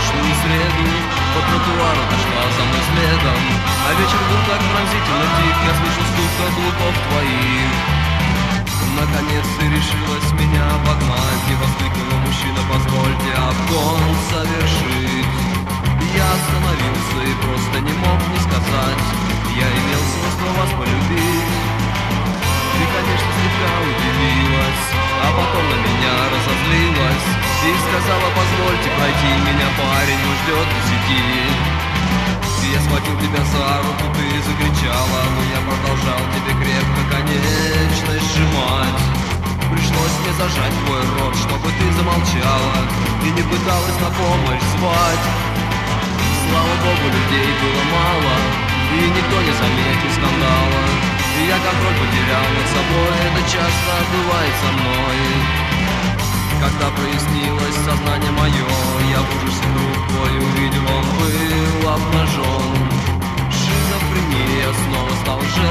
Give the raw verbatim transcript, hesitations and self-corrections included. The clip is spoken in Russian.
прошлую среду по тротуару дошла за мной следом. А вечер был так пронзительно тих, я слышу стук каблуков твоих. Наконец ты решилась меня обогнать, и воскликнула: мужчина, позвольте обгон совершить. Я остановился и просто не мог не сказать: я имел свойство вас полюбить. Ты, конечно, слегка удивилась, а потом на меня разозлилась и сказала: позвольте пройти, меня парень ждет в сети. Я схватил тебя за руку, ты закричала, но я продолжал тебе крепко конечность сжимать. Пришлось мне зажать твой рот, чтобы ты замолчала и не пыталась на помощь звать. Слава богу, людей было мало, и никто не заметил скандала. И я контроль потерял над собой, это часто бывает со мной. Когда прояснилось сознание мое, я в ужасе друг твой увидел, он был обнажен. Шизофрения снова стал жертвой.